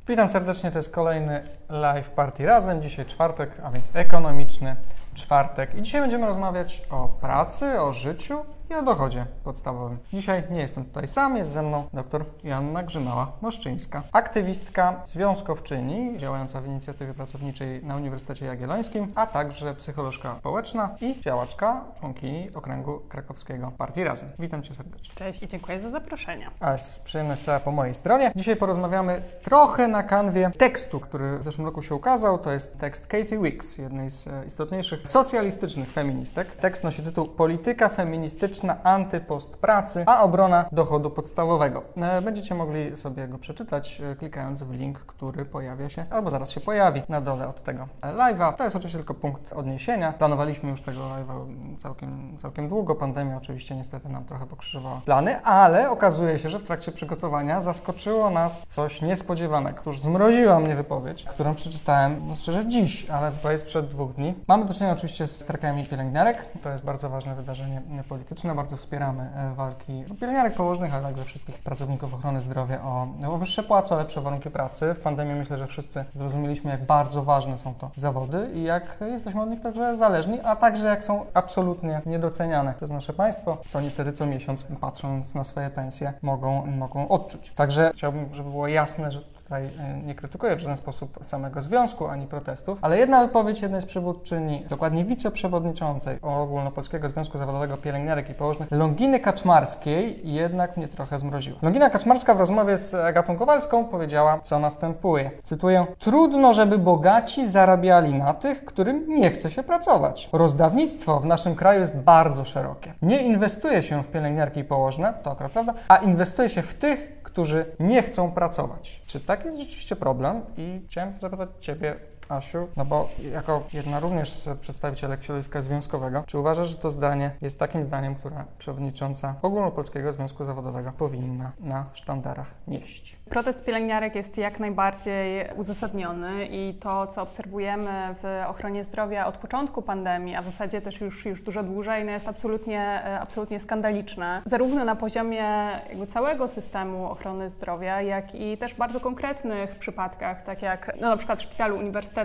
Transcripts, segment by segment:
Witam serdecznie, to jest kolejny live Party Razem. Dzisiaj czwartek, a więc ekonomiczny czwartek. I dzisiaj będziemy rozmawiać o pracy, o życiu i o dochodzie podstawowym. Dzisiaj nie jestem tutaj sam, jest ze mną dr Joanna Grzymała-Moszczyńska, aktywistka, związkowczyni, działająca w inicjatywie pracowniczej na Uniwersytecie Jagiellońskim, a także psycholożka społeczna i działaczka, członkini Okręgu Krakowskiego Partii Razem. Witam Cię serdecznie. Cześć i dziękuję za zaproszenie. A przyjemność cała po mojej stronie. Dzisiaj porozmawiamy trochę na kanwie tekstu, który w zeszłym roku się ukazał. To jest tekst Katie Wicks, jednej z istotniejszych socjalistycznych feministek. Tekst nosi tytuł Polityka feministyczna antypost pracy, a obrona dochodu podstawowego. Będziecie mogli sobie go przeczytać, klikając w link, który pojawia się, albo zaraz się pojawi na dole od tego live'a. To jest oczywiście tylko punkt odniesienia. Planowaliśmy już tego live'a całkiem długo. Pandemia oczywiście niestety nam trochę pokrzyżowała plany, ale okazuje się, że w trakcie przygotowania zaskoczyło nas coś niespodziewanego. Otóż zmroziła mnie wypowiedź, którą przeczytałem, szczerze dziś, ale wypowiedź sprzed 2 dni. Mamy do czynienia oczywiście z strajkami pielęgniarek. To jest bardzo ważne wydarzenie polityczne. Bardzo wspieramy walki pielęgniarek, położnych, ale także wszystkich pracowników ochrony zdrowia o wyższe płace, o lepsze warunki pracy. W pandemii myślę, że wszyscy zrozumieliśmy, jak bardzo ważne są to zawody i jak jesteśmy od nich także zależni, a także jak są absolutnie niedoceniane przez nasze państwo, co niestety co miesiąc, patrząc na swoje pensje, mogą odczuć. Także chciałbym, żeby było jasne, że tutaj nie krytykuję w żaden sposób samego związku ani protestów, ale jedna wypowiedź jednej z przywódczyni, dokładnie wiceprzewodniczącej Ogólnopolskiego Związku Zawodowego Pielęgniarek i Położnych, Longiny Kaczmarskiej, jednak mnie trochę zmroziła. Longina Kaczmarska w rozmowie z Agatą Kowalską powiedziała, co następuje. Cytuję: trudno, żeby bogaci zarabiali na tych, którym nie chce się pracować. Rozdawnictwo w naszym kraju jest bardzo szerokie. Nie inwestuje się w pielęgniarki i położne, to akurat prawda, a inwestuje się w tych, którzy nie chcą pracować. Czy tak jest rzeczywiście problem? I chciałem zapytać Ciebie, Asiu, no bo jako jedna również z przedstawicielek środowiska związkowego, czy uważasz, że to zdanie jest takim zdaniem, które przewodnicząca Ogólnopolskiego Związku Zawodowego powinna na sztandarach nieść? Protest pielęgniarek jest jak najbardziej uzasadniony i to, co obserwujemy w ochronie zdrowia od początku pandemii, a w zasadzie też już dużo dłużej, no jest absolutnie skandaliczne. Zarówno na poziomie jakby całego systemu ochrony zdrowia, jak i też bardzo konkretnych przypadkach, tak jak na przykład w szpitalu uniwersyteckim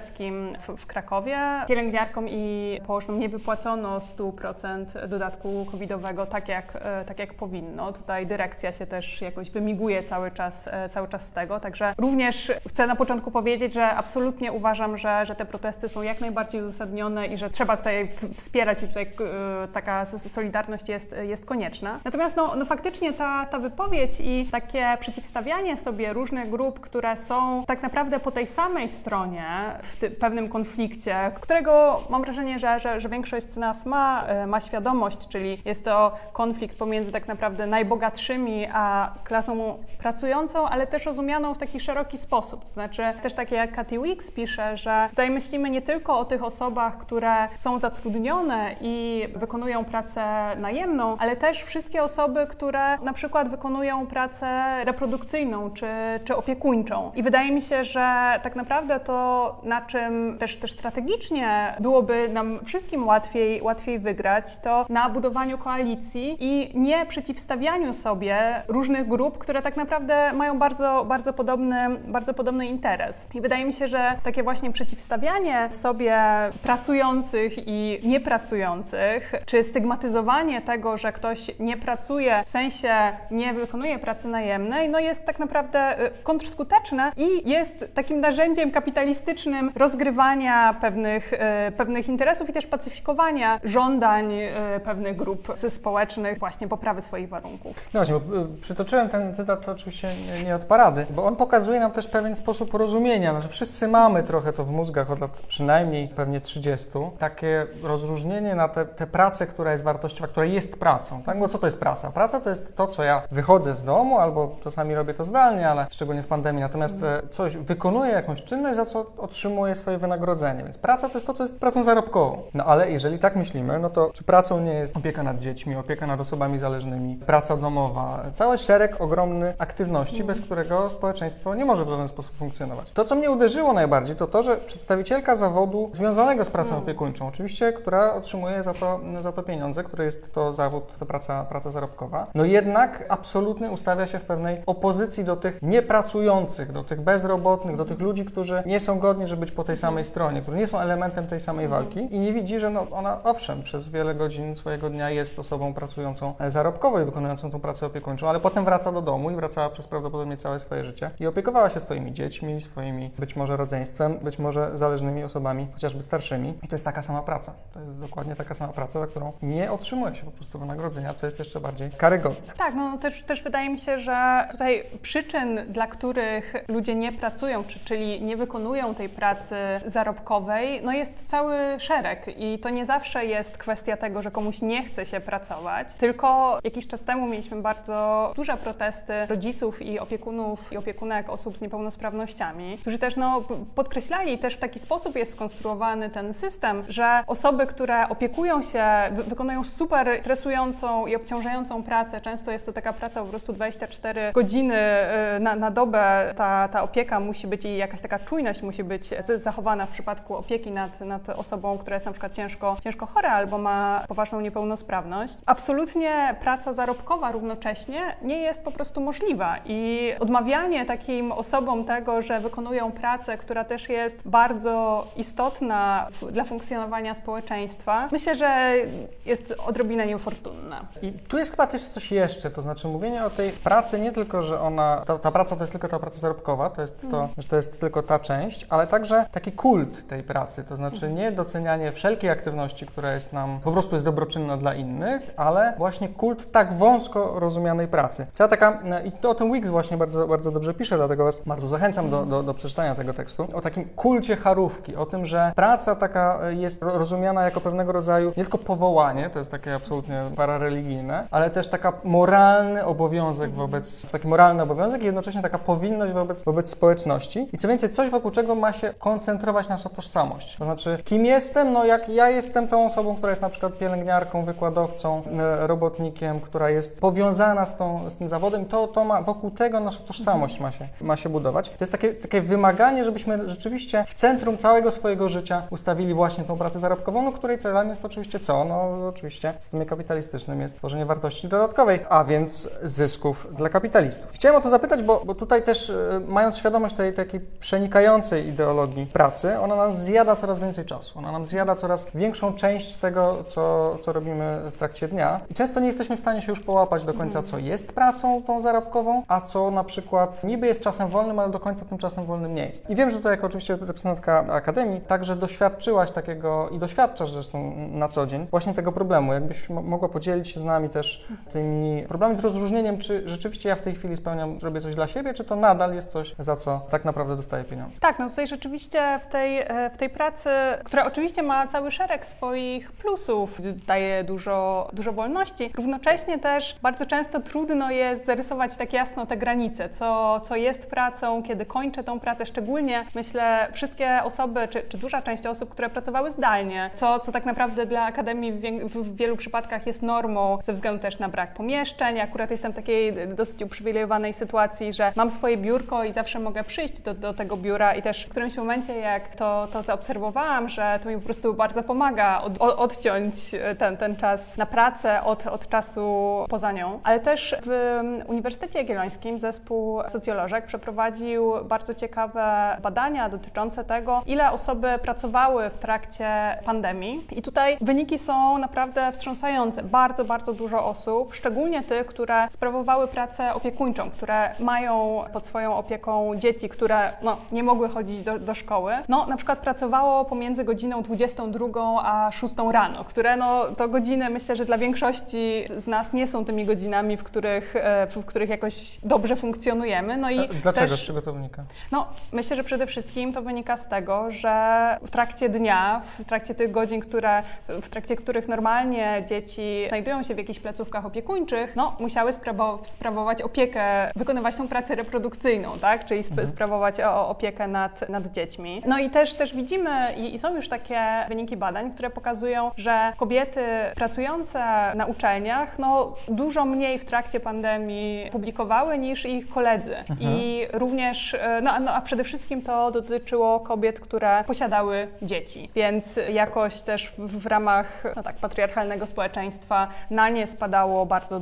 w Krakowie. Pielęgniarkom i położnym nie wypłacono 100% dodatku covidowego, tak jak powinno. Tutaj dyrekcja się też jakoś wymiguje cały czas z tego, także również chcę na początku powiedzieć, że absolutnie uważam, że te protesty są jak najbardziej uzasadnione i że trzeba tutaj wspierać i tutaj taka solidarność jest konieczna. Natomiast no faktycznie ta wypowiedź i takie przeciwstawianie sobie różnych grup, które są tak naprawdę po tej samej stronie w pewnym konflikcie, którego mam wrażenie, że większość z nas ma świadomość, czyli jest to konflikt pomiędzy tak naprawdę najbogatszymi a klasą pracującą, ale też rozumianą w taki szeroki sposób. To znaczy też takie jak Katie Wicks pisze, że tutaj myślimy nie tylko o tych osobach, które są zatrudnione i wykonują pracę najemną, ale też wszystkie osoby, które na przykład wykonują pracę reprodukcyjną czy opiekuńczą. I wydaje mi się, że tak naprawdę to, na czym też strategicznie byłoby nam wszystkim łatwiej wygrać, to na budowaniu koalicji i nie przeciwstawianiu sobie różnych grup, które tak naprawdę mają bardzo podobny interes. I wydaje mi się, że takie właśnie przeciwstawianie sobie pracujących i niepracujących, czy stygmatyzowanie tego, że ktoś nie pracuje, w sensie nie wykonuje pracy najemnej, no jest tak naprawdę kontrskuteczne i jest takim narzędziem kapitalistycznym rozgrywania pewnych interesów i też pacyfikowania żądań pewnych grup społecznych, właśnie poprawy swoich warunków. No właśnie, bo przytoczyłem ten cytat oczywiście nie od parady, bo on pokazuje nam też pewien sposób rozumienia. Znaczy, wszyscy mamy trochę to w mózgach od lat przynajmniej pewnie 30. Takie rozróżnienie na tę pracę, która jest wartościowa, która jest pracą. Tak? Bo co to jest praca? Praca to jest to, co ja wychodzę z domu, albo czasami robię to zdalnie, ale szczególnie w pandemii. Natomiast coś wykonuję, jakąś czynność, za co otrzymuję otrzymuje swoje wynagrodzenie. Więc praca to jest to, co jest pracą zarobkową. No ale jeżeli tak myślimy, no to czy pracą nie jest opieka nad dziećmi, opieka nad osobami zależnymi, praca domowa, cały szereg ogromny aktywności, bez którego społeczeństwo nie może w żaden sposób funkcjonować. To, co mnie uderzyło najbardziej, to to, że przedstawicielka zawodu związanego z pracą opiekuńczą, oczywiście, która otrzymuje za to pieniądze, który jest to zawód, to praca zarobkowa, no jednak absolutnie ustawia się w pewnej opozycji do tych niepracujących, do tych bezrobotnych, do tych ludzi, którzy nie są godni, żeby być po tej samej stronie, którzy nie są elementem tej samej walki i nie widzi, że no ona owszem, przez wiele godzin swojego dnia jest osobą pracującą zarobkowo i wykonującą tą pracę opiekuńczą, ale potem wraca do domu i wracała przez prawdopodobnie całe swoje życie i opiekowała się swoimi dziećmi, swoimi być może rodzeństwem, być może zależnymi osobami, chociażby starszymi. I to jest taka sama praca. To jest dokładnie taka sama praca, za którą nie otrzymuje się po prostu wynagrodzenia, co jest jeszcze bardziej karygodne. Tak, no też wydaje mi się, że tutaj przyczyn, dla których ludzie nie pracują, czyli nie wykonują tej pracy zarobkowej, no jest cały szereg i to nie zawsze jest kwestia tego, że komuś nie chce się pracować, tylko jakiś czas temu mieliśmy bardzo duże protesty rodziców i opiekunów i opiekunek osób z niepełnosprawnościami, którzy też podkreślali, też w taki sposób jest skonstruowany ten system, że osoby, które opiekują się, wykonują super stresującą i obciążającą pracę, często jest to taka praca po prostu 24 godziny na dobę, ta opieka musi być i jakaś taka czujność musi być zachowana w przypadku opieki nad osobą, która jest na przykład ciężko chora albo ma poważną niepełnosprawność. Absolutnie praca zarobkowa równocześnie nie jest po prostu możliwa i odmawianie takim osobom tego, że wykonują pracę, która też jest bardzo istotna dla funkcjonowania społeczeństwa, myślę, że jest odrobinę niefortunna. I tu jest chyba też coś jeszcze, to znaczy mówienie o tej pracy nie tylko, że ta praca to jest tylko ta praca zarobkowa, to jest to, że to jest tylko ta część, ale także taki kult tej pracy, to znaczy nie docenianie wszelkiej aktywności, która jest nam, po prostu jest dobroczynna dla innych, ale właśnie kult tak wąsko rozumianej pracy. I to o tym Wix właśnie bardzo, bardzo dobrze pisze, dlatego Was bardzo zachęcam do przeczytania tego tekstu, o takim kulcie charówki, o tym, że praca taka jest rozumiana jako pewnego rodzaju nie tylko powołanie, to jest takie absolutnie parareligijne, ale też taka moralny obowiązek taki moralny obowiązek i jednocześnie taka powinność wobec społeczności. I co więcej, coś wokół czego ma się koncentrować nasza tożsamość. To znaczy, kim jestem? No jak ja jestem tą osobą, która jest na przykład pielęgniarką, wykładowcą, robotnikiem, która jest powiązana z tym zawodem, to ma wokół tego nasza tożsamość ma się budować. To jest takie wymaganie, żebyśmy rzeczywiście w centrum całego swojego życia ustawili właśnie tą pracę zarobkową, no której celem jest oczywiście co? No oczywiście w systemie kapitalistycznym jest tworzenie wartości dodatkowej, a więc zysków dla kapitalistów. Chciałem o to zapytać, bo tutaj też mając świadomość tej takiej przenikającej ideologii pracy, ona nam zjada coraz więcej czasu. Ona nam zjada coraz większą część z tego, co robimy w trakcie dnia. I często nie jesteśmy w stanie się już połapać do końca, co jest pracą tą zarobkową, a co na przykład niby jest czasem wolnym, ale do końca tym czasem wolnym nie jest. I wiem, że tutaj jako oczywiście reprezentantka Akademii także doświadczyłaś takiego i doświadczasz zresztą na co dzień właśnie tego problemu. Jakbyś mogła podzielić się z nami też tymi problemami z rozróżnieniem, czy rzeczywiście ja w tej chwili robię coś dla siebie, czy to nadal jest coś, za co tak naprawdę dostaję pieniądze. Tak, no tutaj rzeczywiście w tej pracy, która oczywiście ma cały szereg swoich plusów, daje dużo wolności, równocześnie też bardzo często trudno jest zarysować tak jasno te granice, co jest pracą, kiedy kończę tą pracę, szczególnie myślę wszystkie osoby, czy duża część osób, które pracowały zdalnie, co tak naprawdę dla Akademii w wielu przypadkach jest normą, ze względu też na brak pomieszczeń. Akurat jestem w takiej dosyć uprzywilejowanej sytuacji, że mam swoje biurko i zawsze mogę przyjść do tego biura i też w którymś momencie, jak to zaobserwowałam, że to mi po prostu bardzo pomaga odciąć ten czas na pracę od czasu poza nią. Ale też w Uniwersytecie Jagiellońskim zespół socjolożek przeprowadził bardzo ciekawe badania dotyczące tego, ile osoby pracowały w trakcie pandemii. I tutaj wyniki są naprawdę wstrząsające. Bardzo, bardzo dużo osób, szczególnie tych, które sprawowały pracę opiekuńczą, które mają pod swoją opieką dzieci, które nie mogły chodzić do szkoły, na przykład pracowało pomiędzy godziną 22 a 6 rano, które to godziny, myślę, że dla większości z nas nie są tymi godzinami, w których jakoś dobrze funkcjonujemy. Dlaczego? Z czego to wynika? Myślę, że przede wszystkim to wynika z tego, że w trakcie dnia, w trakcie tych godzin, w trakcie których normalnie dzieci znajdują się w jakichś placówkach opiekuńczych, musiały sprawować opiekę, wykonywać tą pracę reprodukcyjną, tak? Czyli sprawować opiekę nad dziećmi. No i też widzimy i są już takie wyniki badań, które pokazują, że kobiety pracujące na uczelniach dużo mniej w trakcie pandemii publikowały niż ich koledzy. I również, a przede wszystkim to dotyczyło kobiet, które posiadały dzieci. Więc jakoś też w ramach patriarchalnego społeczeństwa na nie spadało bardzo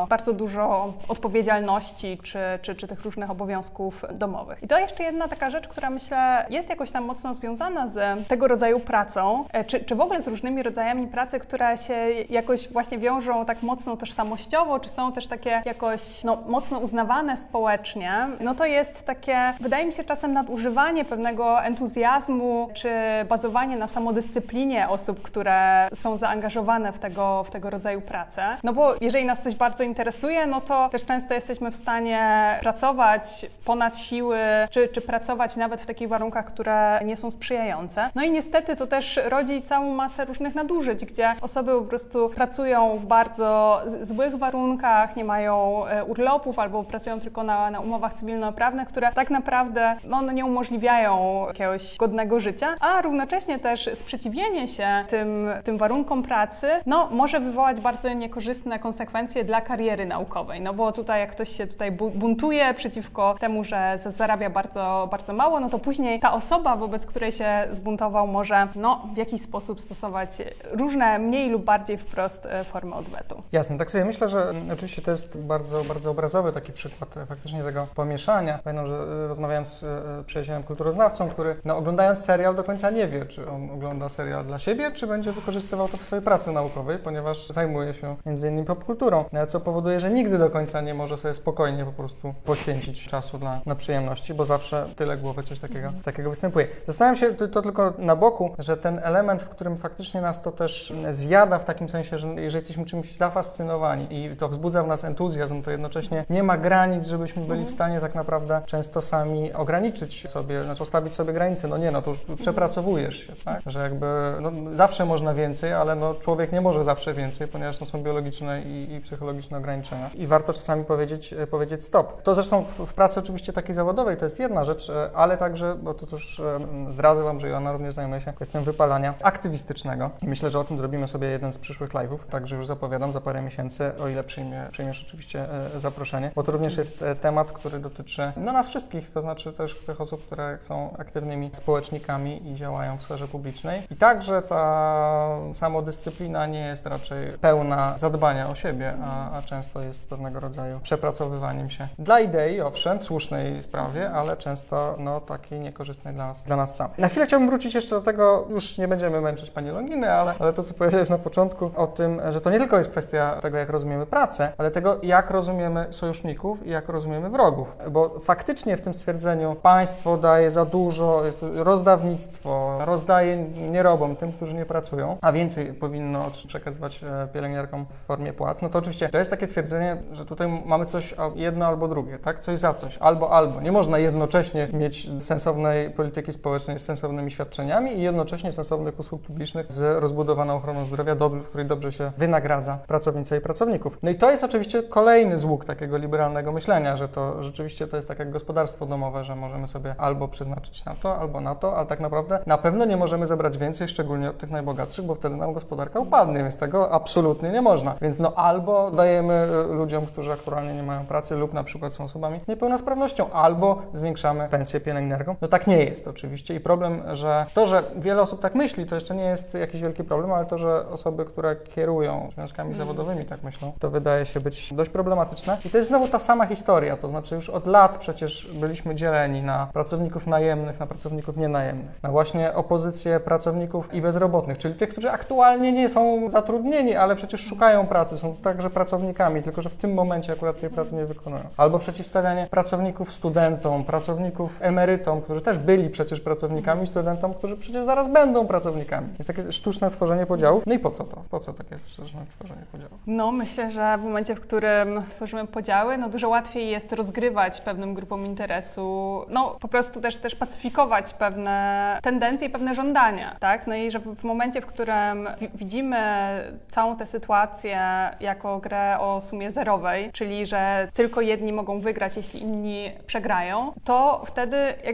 dużo odpowiedzialności czy tych różnych obowiązków domowych. I to jeszcze jedna taka rzecz, która myślę jest jakoś tam mocno związana z tego rodzaju pracą, czy w ogóle z różnymi rodzajami pracy, które się jakoś właśnie wiążą tak mocno tożsamościowo, czy są też takie jakoś mocno uznawane społecznie, to jest takie, wydaje mi się czasem nadużywanie pewnego entuzjazmu, czy bazowanie na samodyscyplinie osób, które są zaangażowane w tego rodzaju pracę. Bo jeżeli nas coś bardzo interesuje, to też często jesteśmy w stanie pracować ponad siły, czy pracować nawet w takich warunkach, które nie są sprzyjające. I niestety to też rodzi całą masę różnych nadużyć, gdzie osoby po prostu pracują w bardzo złych warunkach, nie mają urlopów albo pracują tylko na umowach cywilnoprawnych, które tak naprawdę nie umożliwiają jakiegoś godnego życia, a równocześnie też sprzeciwienie się tym warunkom pracy może wywołać bardzo niekorzystne konsekwencje dla kariery naukowej, bo tutaj jak ktoś się tutaj buntuje przeciwko temu, że zarabia bardzo, bardzo mało, to później ta osoba, wobec której się zbuntował, może w jakiś sposób stosować różne mniej lub bardziej wprost formy odwetu. Jasne, tak sobie myślę, że oczywiście to jest bardzo, bardzo obrazowy taki przykład faktycznie tego pomieszania. Pamiętam, że rozmawiałem z przyjacielem kulturoznawcą, który oglądając serial do końca nie wie, czy on ogląda serial dla siebie, czy będzie wykorzystywał to w swojej pracy naukowej, ponieważ zajmuje się m.in. popkulturą, co powoduje, że nigdy do końca nie może sobie spokojnie po prostu poświęcić czasu na przyjemności, bo zawsze tyle głowy coś takiego występuje. Zastanawiam się, to tylko na boku, że ten element, w którym faktycznie nas to też zjada w takim sensie, że jeżeli jesteśmy czymś zafascynowani i to wzbudza w nas entuzjazm, to jednocześnie nie ma granic, żebyśmy byli w stanie tak naprawdę często sami ograniczyć sobie, postawić sobie granice. To już przepracowujesz się, tak? Że jakby zawsze można więcej, ale człowiek nie może zawsze więcej, ponieważ są biologiczne i psychologiczne ograniczenia. I warto czasami powiedzieć stop. To zresztą w pracy oczywiście takiej zawodowej to jest jedna rzecz, ale także, bo to też zdradzę Wam, że Joanna również zajmuje się kwestią wypalania aktywistycznego. I myślę, że o tym zrobimy sobie jeden z przyszłych live'ów, także już zapowiadam za parę miesięcy, o ile przyjmiesz oczywiście zaproszenie, bo to również jest temat, który dotyczy nas wszystkich, to znaczy też tych osób, które są aktywnymi społecznikami i działają w sferze publicznej. I także ta samodyscyplina nie jest raczej pełna zadbania o siebie, a często jest pewnego rodzaju przepracowywaniem się dla idei, owszem, w słusznej sprawie, ale często takiej niekorzystnej dla nas samych. Na chwilę chciałbym wrócić jeszcze do tego, już nie będziemy męczyć Pani Longiny, ale to, co powiedziałeś na początku o tym, że to nie tylko jest kwestia tego, jak rozumiemy pracę, ale tego, jak rozumiemy sojuszników i jak rozumiemy wrogów. Bo faktycznie w tym stwierdzeniu państwo daje za dużo, jest rozdawnictwo, rozdaje nierobom, tym, którzy nie pracują, a więcej powinno przekazywać pielęgniarkom w formie płac. To oczywiście to jest takie twierdzenie, że tutaj mamy coś jedno albo drugie, tak? Coś za coś, albo. Nie można jednocześnie mieć sensownej polityki społecznej z sensownymi świadczeniami i jednocześnie sensownych usług publicznych z rozbudowaną ochroną zdrowia, w której dobrze się wynagradza pracownice i pracowników. I to jest oczywiście kolejny złóg takiego liberalnego myślenia, że to rzeczywiście to jest tak jak gospodarstwo domowe, że możemy sobie albo przeznaczyć na to, albo na to, ale tak naprawdę na pewno nie możemy zebrać więcej, szczególnie od tych najbogatszych, bo wtedy nam gospodarka upadnie, więc tego absolutnie nie można. Więc albo dajemy ludziom, którzy aktualnie nie mają pracy lub na przykład są osobami z niepełnosprawnością, albo zwiększamy pensję pielęgniarkom. Tak nie jest oczywiście i problem, że wiele osób tak myśli, to jeszcze nie jest jakiś wielki problem, ale to, że osoby, które kierują związkami zawodowymi tak myślą, to wydaje się być dość problematyczne. I to jest znowu ta sama historia, to znaczy już od lat przecież byliśmy dzieleni na pracowników najemnych, na pracowników nienajemnych, na właśnie opozycję pracowników i bezrobotnych, czyli tych, którzy aktualnie nie są zatrudnieni, ale przecież szukają pracy, są także pracownikami, tylko że w tym momencie akurat tej pracy nie wykonują. Albo przeciwstawianie pracowników studentom, pracowników emerytom, którzy też byli przecież pracownikami, studentom, którzy przecież zaraz będą pracownikami. Jest takie sztuczne tworzenie podziałów. I po co to? Po co takie sztuczne tworzenie podziałów? Myślę, że w momencie, w którym tworzymy podziały, dużo łatwiej jest rozgrywać pewnym grupom interesu, po prostu też pacyfikować pewne tendencje i pewne żądania, tak? I że w momencie, w którym widzimy całą tę sytuację jako grę o sumie zerowej, czyli że tylko jedni mogą wygrać, jeśli inni przegrają, to wtedy jakby bardzo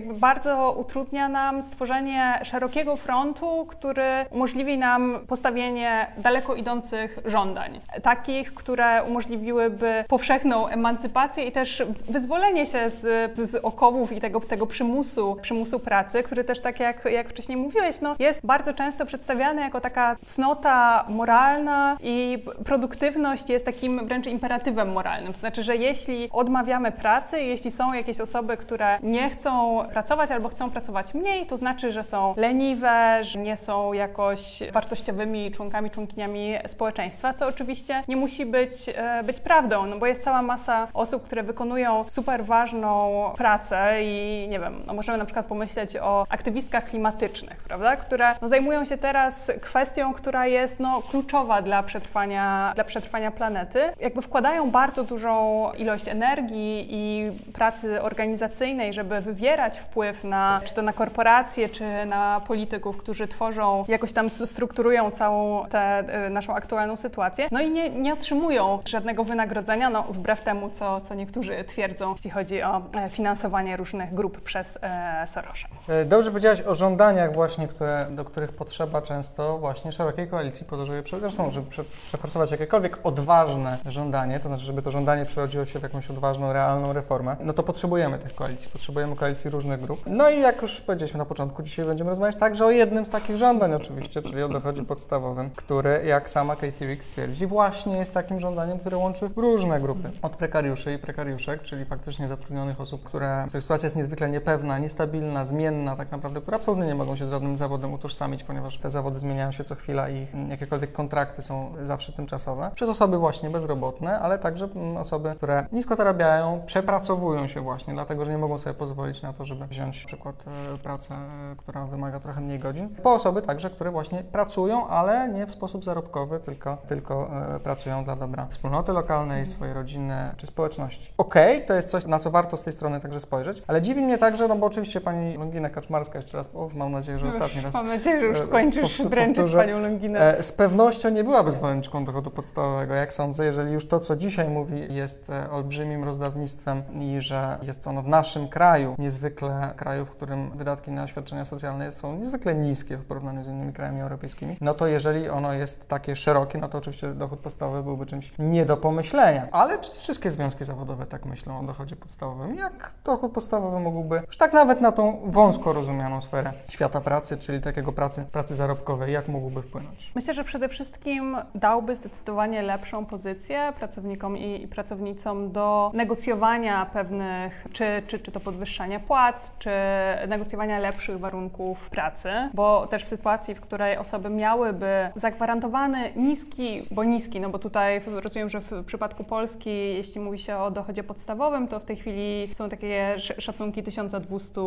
bardzo utrudnia nam stworzenie szerokiego frontu, który umożliwi nam postawienie daleko idących żądań. Takich, które umożliwiłyby powszechną emancypację i też wyzwolenie się z okowów i tego przymusu pracy, który też, tak jak wcześniej mówiłeś, jest bardzo często przedstawiany jako taka cnota moralna i produktywność jest takim wręcz imperatywem moralnym. To znaczy, że jeśli odmawiamy pracy, jeśli są jakieś osoby, które nie chcą pracować albo chcą pracować mniej, to znaczy, że są leniwe, że nie są jakoś wartościowymi członkiniami społeczeństwa, co oczywiście nie musi być prawdą, bo jest cała masa osób, które wykonują super ważną pracę i nie wiem, możemy na przykład pomyśleć o aktywistkach klimatycznych, prawda, które zajmują się teraz kwestią, która jest kluczowa dla przetrwania planety. Jakby wkładają bardzo dużą ilość energii i pracy organizacyjnej, żeby wywierać wpływ czy to na korporacje, czy na polityków, którzy tworzą, jakoś tam strukturują całą tę naszą aktualną sytuację. I nie otrzymują żadnego wynagrodzenia, wbrew temu, co niektórzy twierdzą, jeśli chodzi o finansowanie różnych grup przez Sorosa. Dobrze powiedziałaś o żądaniach właśnie, do których potrzeba często właśnie szerokiej koalicji po to, żeby przeforsować jakiekolwiek odważne żądanie, to znaczy, żeby to żądanie przerodziło się w jakąś odważną, realną reformę, to potrzebujemy tych koalicji, potrzebujemy koalicji różnych grup. I jak już powiedzieliśmy na początku, dzisiaj będziemy rozmawiać także o jednym z takich żądań oczywiście, czyli o dochodzie podstawowym, który, jak sama Kathy Weeks twierdzi, właśnie jest takim żądaniem, które łączy różne grupy. Od prekariuszy i prekariuszek, czyli faktycznie zatrudnionych osób, których sytuacja jest niezwykle niepewna, niestabilna, zmienna tak naprawdę, które absolutnie nie mogą się z żadnym zawodem utożsamić, ponieważ te zawody zmieniają się co chwila i jakiekolwiek kontrakty są zawsze tymczasowe. Przez osoby właśnie bezrobotne, ale także osoby, które nisko zarabiają, przepracowują się właśnie, dlatego że nie mogą sobie pozwolić na to, żeby wziąć na przykład pracę, która wymaga trochę mniej godzin. Po osoby także, które właśnie pracują, ale nie w sposób zarobkowy, tylko pracują dla dobra wspólnoty lokalnej, swojej rodziny czy społeczności. To jest coś, na co warto z tej strony także spojrzeć, ale dziwi mnie także, bo oczywiście pani Longinę Kaczmarską jeszcze raz, mam nadzieję, że ostatni raz. Mam nadzieję, że już skończysz dręczyć panią Longinę. Z pewnością nie byłaby zwolenniczką dochodu podstawowego, jak sądzę, jeżeli już to, co dzisiaj mówi, jest olbrzymim rozdawnictwem i że jest ono w naszym kraju, niezwykle kraju, w którym wydatki na świadczenia socjalne są niezwykle niskie w porównaniu z innymi krajami europejskimi, to jeżeli ono jest takie szerokie, to oczywiście dochód podstawowy byłby czymś nie do pomyślenia. Ale czy wszystkie związki zawodowe tak myślą o dochodzie podstawowym? Jak dochód podstawowy mógłby, już tak nawet na tą wąsko rozumianą sferę świata pracy, czyli takiego pracy zarobkowej, jak mógłby wpłynąć? Myślę, że przede wszystkim dałby zdecydowanie lepszą pozycję pracownikom i pracownicom do negocjowania pewnych, czy to podwyższania płac, czy negocjowania lepszych warunków pracy, bo też w sytuacji, w której osoby miałyby zagwarantowany niski, bo tutaj rozumiem, że w przypadku Polski, jeśli mówi się o dochodzie podstawowym, to w tej chwili są takie szacunki 1200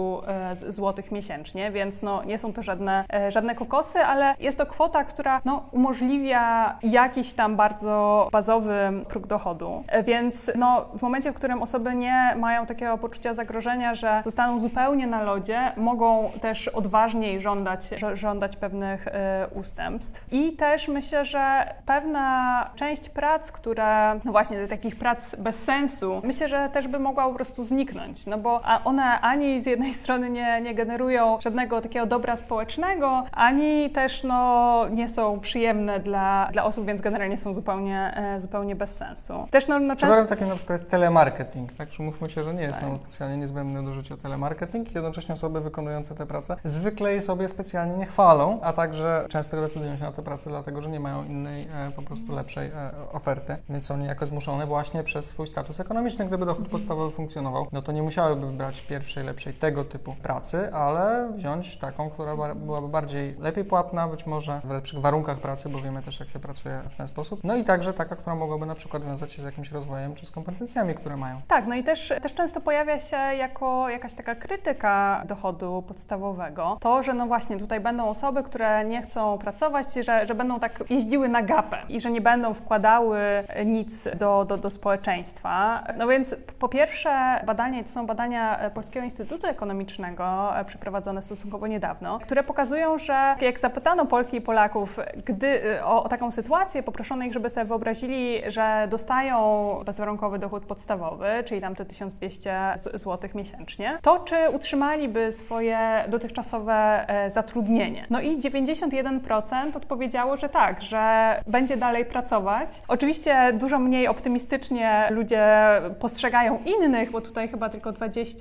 zł miesięcznie, więc nie są to żadne kokosy, ale jest to kwota, która umożliwia jakiś tam bardzo bazowy próg dochodu, więc w momencie, w którym osoby nie mają takiego poczucia zagrożenia, że zostaną zupełnie na lodzie, mogą też odważniej żądać pewnych ustępstw. I też myślę, że pewna część prac, które, właśnie takich prac bez sensu, myślę, że też by mogła po prostu zniknąć, bo one ani z jednej strony nie generują żadnego takiego dobra społecznego, ani też nie są przyjemne dla osób, więc generalnie są zupełnie bez sensu. Też Przykładem takim na przykład jest telemarketing, tak? Czy mówmy się, że nie jest nam specjalnie niezbędny do życia telemarketing, jednocześnie osoby wykonujące tę pracę zwykle jej sobie specjalnie nie chwalą, a także często decydują się na tę pracę dlatego, że nie mają innej, po prostu lepszej oferty, więc są niejako zmuszone właśnie przez swój status ekonomiczny. Gdyby dochód podstawowy funkcjonował, to nie musiałyby brać pierwszej, lepszej tego typu pracy, ale wziąć taką, która byłaby lepiej płatna, być może w lepszych warunkach pracy, bo wiemy też, jak się pracuje w ten sposób. I także taka, która mogłaby na przykład wiązać się z jakimś rozwojem czy z kompetencjami, które mają. Tak, i też często pojawia się jako jakaś taka krytyka dochodu podstawowego to, że właśnie tutaj będą osoby, które nie chcą pracować, że będą tak jeździły na gapę i że nie będą wkładały nic do społeczeństwa. Więc Po pierwsze badania, i to są badania Polskiego Instytutu Ekonomicznego, przeprowadzone stosunkowo niedawno, które pokazują, że jak zapytano Polki i Polaków o taką sytuację, poproszono ich, żeby sobie wyobrazili, że dostają bezwarunkowy dochód podstawowy, czyli tam te 1200 zł miesięcznie, to czy utrzymaliby swoje dotychczasowe zatrudnienie. No i 91% odpowiedziało, że tak, że będzie dalej pracować. Oczywiście dużo mniej optymistycznie ludzie postrzegają innych, bo tutaj chyba tylko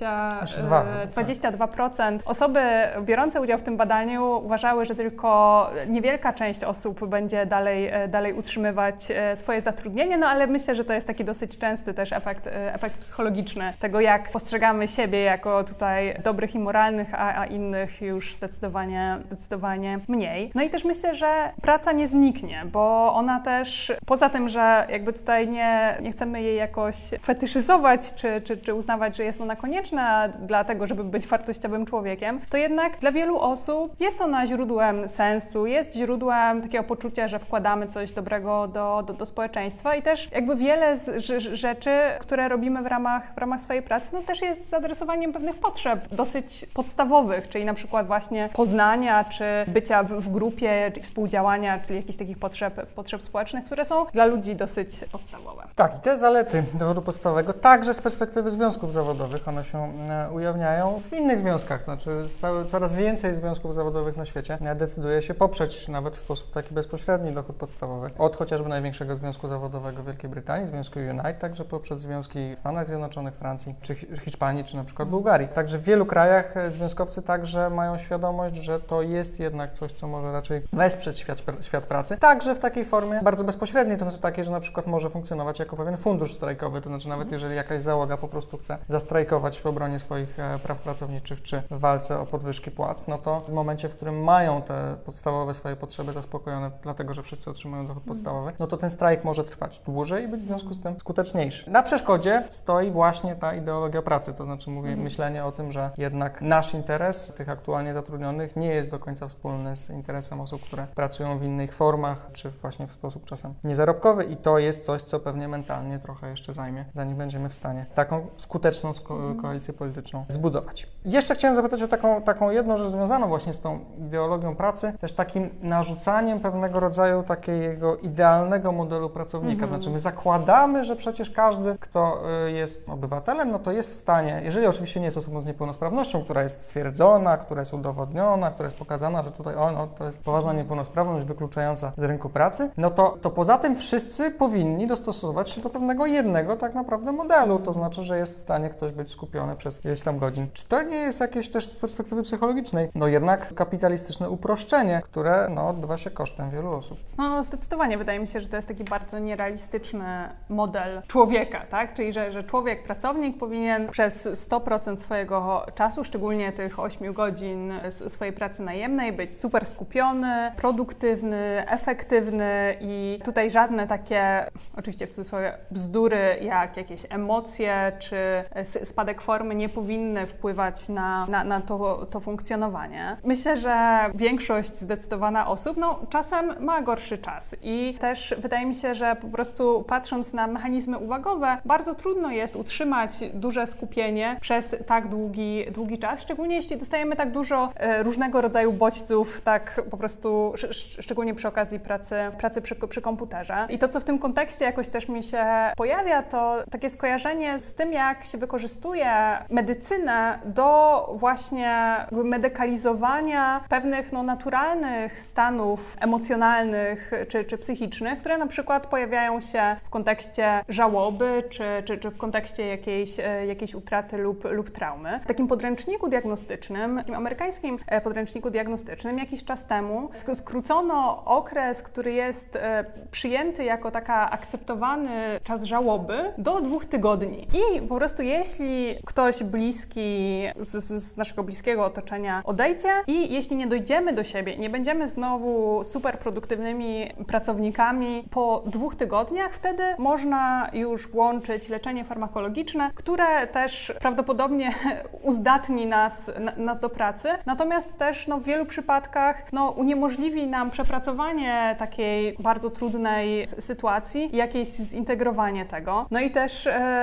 22% osoby biorące udział w tym badaniu uważały, że tylko niewielka część osób będzie dalej utrzymywać swoje zatrudnienie, no ale myślę, że to jest taki dosyć częsty też efekt psychologiczny tego, jak postrzegamy siebie jako tutaj dobrych i moralnych, a innych już zdecydowanie mniej. No i też myślę, że praca nie zniknie, bo ona też, poza tym, że jakby tutaj nie chcemy jej jakoś fetyszyzować, czy uznawać, że jest ona konieczna dlatego, żeby być wartościowym człowiekiem, to jednak dla wielu osób jest ona źródłem sensu, jest źródłem takiego poczucia, że wkładamy coś dobrego do społeczeństwa i też jakby wiele rzeczy, które robimy w ramach swojej pracy, no też jest zaadresowaniem pewnych potrzeb dosyć podstawowych, czyli na przykład właśnie poznania, czy bycia w grupie, czy współdziałania, czyli jakichś takich potrzeb społecznych, które są dla ludzi dosyć podstawowe. Tak, i te zalety dochodu podstawowego także z perspektywy związków zawodowych, one się ujawniają w innych związkach, to znaczy coraz więcej związków zawodowych na świecie decyduje się poprzeć nawet w sposób taki bezpośredni dochód podstawowy. Od chociażby największego związku zawodowego Wielkiej Brytanii, Związku Unite, także poprzez związki w Stanach Zjednoczonych, Francji, czy Hiszpanii, czy na przykład Bułgarii. Także w wielu krajach związkowcy także mają świadomość, że to jest jednak coś, co może raczej wesprzeć świat pracy. Także w takiej formie bardzo bezpośredniej, to znaczy takiej, że na przykład może funkcjonować jako pewien fundusz strajkowy, to znaczy nawet jeżeli jakaś załoga po prostu chce zastrajkować w obronie swoich praw pracowniczych, czy w walce o podwyżki płac, no to w momencie, w którym mają te podstawowe swoje potrzeby zaspokojone, dlatego, że wszyscy otrzymują dochód podstawowy, no to ten strajk może trwać dłużej i być w związku z tym skuteczniejszy. Na przeszkodzie stoi właśnie ta ideologia pracy, to znaczy myślenie o tym, że jednak nasz interes tych aktualnie zatrudnionych nie jest do końca wspólny z interesem osób, które pracują w innych formach, czy właśnie w sposób czasem niezarobkowy i to jest coś, co pewnie mentalnie trochę jeszcze zajmie, zanim będziemy w stanie taką skuteczną koalicję polityczną zbudować. Jeszcze chciałem zapytać o taką jedną rzecz związaną właśnie z tą ideologią pracy, też takim narzucaniem pewnego rodzaju takiego idealnego modelu pracownika. Znaczy my zakładamy, że przecież każdy, kto jest obywatelem, no to jest w stanie, jeżeli oczywiście nie jest osobą z niepełnosprawnością, która jest stwierdzona, która jest udowodniona, która jest pokazana, że tutaj to jest poważna niepełnosprawność wykluczająca z rynku pracy, no to poza tym wszyscy powinni dostosować się do pewnego jednego tak naprawdę modelu, to znaczy, że jest w stanie ktoś być skupiony przez ileś tam godzin. Czy to nie jest jakieś też z perspektywy psychologicznej, no jednak kapitalistyczne uproszczenie, które odbywa się kosztem wielu osób? No zdecydowanie wydaje mi się, że to jest taki bardzo nierealistyczny model człowieka, tak? Czyli, że człowiek, pracownik powinien przez 100% swojego czasu, szczególnie tych 8 godzin swojej pracy najemnej, być super skupiony, produktywny, efektywny i tutaj żadne takie, oczywiście w cudzysłowie, bzdury, jak jakieś emocje czy spadek formy nie powinny wpływać na to funkcjonowanie. Myślę, że większość zdecydowana osób czasem ma gorszy czas i też wydaje mi się, że po prostu patrząc na mechanizmy uwagowe, bardzo trudno jest utrzymać duże skupienie przez tak długi czas, szczególnie jeśli dostajemy tak dużo różnego rodzaju bodźców, tak po prostu, szczególnie przy okazji pracy przy komputerze. I to, co w tym kontekście jakoś też mi się pojawia, to takie skojarzenie z tym, jak się wykorzystuje medycynę do właśnie medykalizowania pewnych naturalnych stanów emocjonalnych czy psychicznych, które na przykład pojawiają się w kontekście żałoby czy w kontekście jakiejś utraty lub traumy. W takim podręczniku diagnostycznym, takim amerykańskim podręczniku diagnostycznym jakiś czas temu skrócono okres, który jest przyjęty jako taka akceptowany czas żałoby do 2 tygodni. I po prostu jeśli ktoś bliski z naszego bliskiego otoczenia odejdzie i jeśli nie dojdziemy do siebie, nie będziemy znowu super produktywnymi pracownikami po 2 tygodniach, wtedy można już włączyć leczenie farmakologiczne, które też prawdopodobnie uzdatni nas do pracy, natomiast też w wielu przypadkach uniemożliwi nam przepracowanie takiej bardzo trudnej sytuacji i jakieś zintegrowanie tego. No i też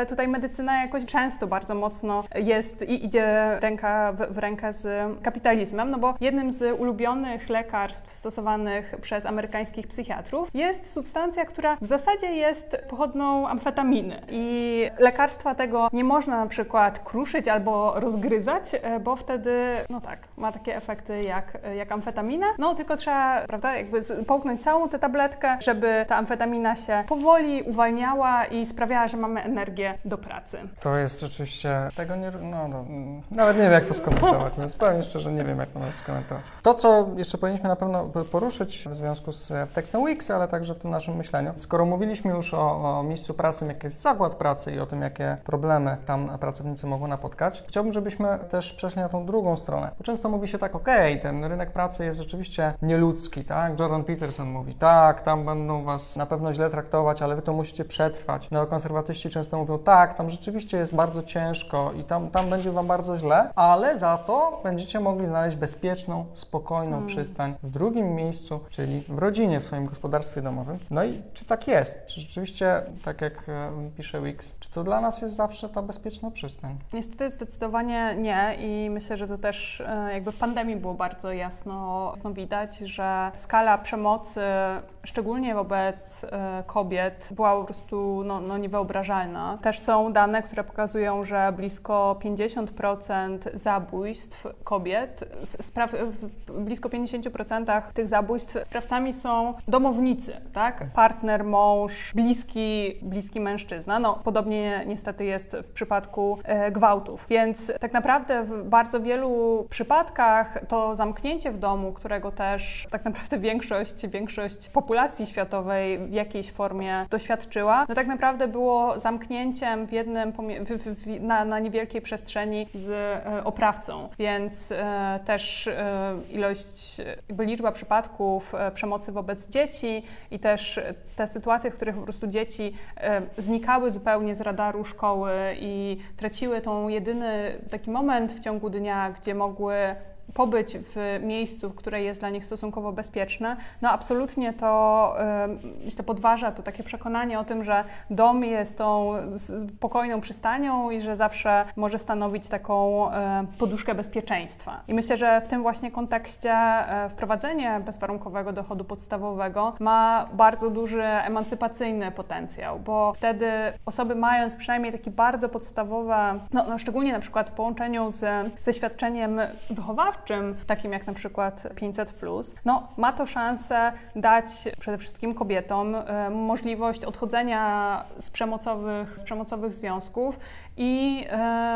że tutaj medycyna jakoś często bardzo mocno jest i idzie ręka w rękę z kapitalizmem, no bo jednym z ulubionych lekarstw stosowanych przez amerykańskich psychiatrów jest substancja, która w zasadzie jest pochodną amfetaminy i lekarstwa tego nie można na przykład kruszyć albo rozgryzać, bo wtedy, no tak, ma takie efekty jak amfetamina, no tylko trzeba, prawda, jakby połknąć całą tę tabletkę, żeby ta amfetamina się powoli uwalniała i sprawiała, że mamy energię do pracy. To jest rzeczywiście, tego nie, nawet nie wiem, jak to skomentować, więc powiem szczerze, nie wiem, jak to nawet skomentować. To, co jeszcze powinniśmy na pewno poruszyć w związku z tekstem Wix, ale także w tym naszym myśleniu. Skoro mówiliśmy już o miejscu pracy, jaki jest zakład pracy i o tym, jakie problemy tam pracownicy mogą napotkać, chciałbym, żebyśmy też przeszli na tą drugą stronę. Bo często mówi się tak, ten rynek pracy jest rzeczywiście nieludzki, tak? Jordan Peterson mówi, tak, tam będą was na pewno źle traktować, ale wy to musicie przetrwać. Neokonserwatyści często mówią, tak, tam rzeczywiście jest bardzo ciężko i tam będzie wam bardzo źle, ale za to będziecie mogli znaleźć bezpieczną, spokojną przystań w drugim miejscu, czyli w rodzinie, w swoim gospodarstwie domowym. No i czy tak jest? Czy rzeczywiście, tak jak pisze Wix, czy to dla nas jest zawsze ta bezpieczna przystań? Niestety zdecydowanie nie i myślę, że to też jakby w pandemii było bardzo jasno widać, że skala przemocy, szczególnie wobec kobiet, była po prostu niewyobrażalna. Też są dane, które pokazują, że blisko 50% zabójstw kobiet, w blisko 50% tych zabójstw sprawcami są domownicy, tak? Partner, mąż, bliski mężczyzna. No, podobnie niestety jest w przypadku gwałtów. Więc tak naprawdę w bardzo wielu przypadkach to zamknięcie w domu, którego też tak naprawdę większość populacji światowej w jakiejś formie doświadczyła, no tak naprawdę było zamknięciem na niewielkiej przestrzeni z oprawcą. Więc też liczba przypadków przemocy wobec dzieci i też te sytuacje, w których po prostu dzieci znikały zupełnie z radaru szkoły i traciły tą jedyny taki moment w ciągu dnia, gdzie mogły pobyć w miejscu, które jest dla nich stosunkowo bezpieczne, no absolutnie to, myślę, podważa to takie przekonanie o tym, że dom jest tą spokojną przystanią i że zawsze może stanowić taką poduszkę bezpieczeństwa. I myślę, że w tym właśnie kontekście wprowadzenie bezwarunkowego dochodu podstawowego ma bardzo duży emancypacyjny potencjał, bo wtedy osoby mając przynajmniej takie bardzo podstawowe, szczególnie na przykład w połączeniu ze świadczeniem wychowawczym, takim jak na przykład 500+, ma to szansę dać przede wszystkim kobietom możliwość odchodzenia z przemocowych związków i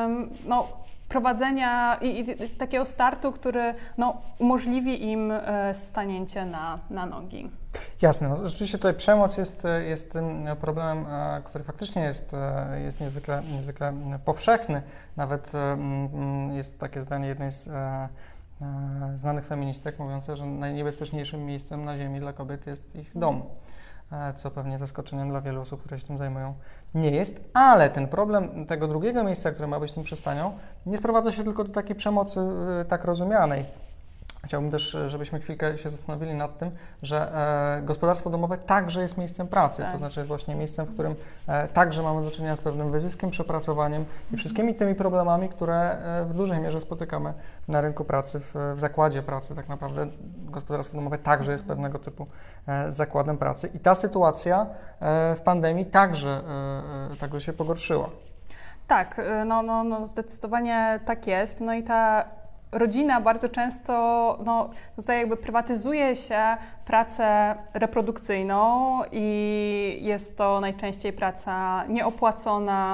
prowadzenia i takiego startu, który umożliwi im stanięcie na nogi. Jasne, rzeczywiście tutaj przemoc jest tym problemem, który faktycznie jest niezwykle powszechny. Nawet jest takie zdanie jednej z znanych feministek mówiące, że najniebezpieczniejszym miejscem na ziemi dla kobiet jest ich dom, co pewnie zaskoczeniem dla wielu osób, które się tym zajmują, nie jest, ale ten problem tego drugiego miejsca, które ma być tym przystanią, nie sprowadza się tylko do takiej przemocy tak rozumianej. Chciałbym też, żebyśmy chwilkę się zastanowili nad tym, że gospodarstwo domowe także jest miejscem pracy, to znaczy jest właśnie miejscem, w którym także mamy do czynienia z pewnym wyzyskiem, przepracowaniem i wszystkimi tymi problemami, które w dużej mierze spotykamy na rynku pracy, w zakładzie pracy. Tak naprawdę gospodarstwo domowe także jest pewnego typu zakładem pracy i ta sytuacja w pandemii także się pogorszyła. Tak, zdecydowanie tak jest. No i ta rodzina bardzo często tutaj jakby prywatyzuje się pracę reprodukcyjną i jest to najczęściej praca nieopłacona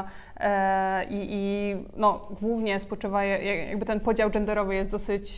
i głównie spoczywa, jakby ten podział genderowy jest dosyć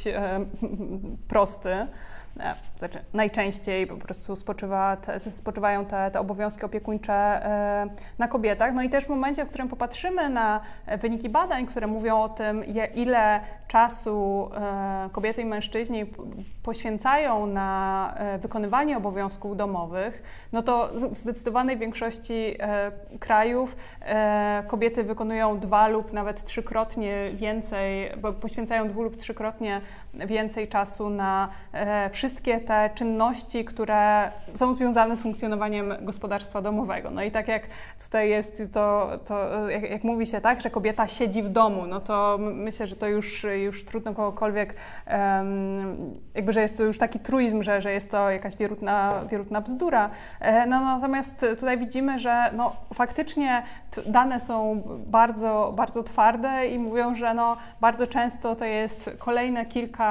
prosty. Znaczy najczęściej po prostu spoczywają te obowiązki opiekuńcze na kobietach. No i też w momencie, w którym popatrzymy na wyniki badań, które mówią o tym, ile czasu kobiety i mężczyźni poświęcają na wykonywanie obowiązków domowych, no to w zdecydowanej większości krajów kobiety wykonują 2 lub nawet 3-krotnie więcej, bo poświęcają 2 lub 3-krotnie więcej czasu na wszystkie te czynności, które są związane z funkcjonowaniem gospodarstwa domowego. No i tak jak tutaj jest jak mówi się tak, że kobieta siedzi w domu, no to myślę, że to już trudno kogokolwiek, jakby, że jest to już taki truizm, że jest to jakaś wierutna bzdura. No, natomiast tutaj widzimy, że no, faktycznie dane są bardzo, bardzo twarde i mówią, że no, bardzo często to jest kolejne kilka,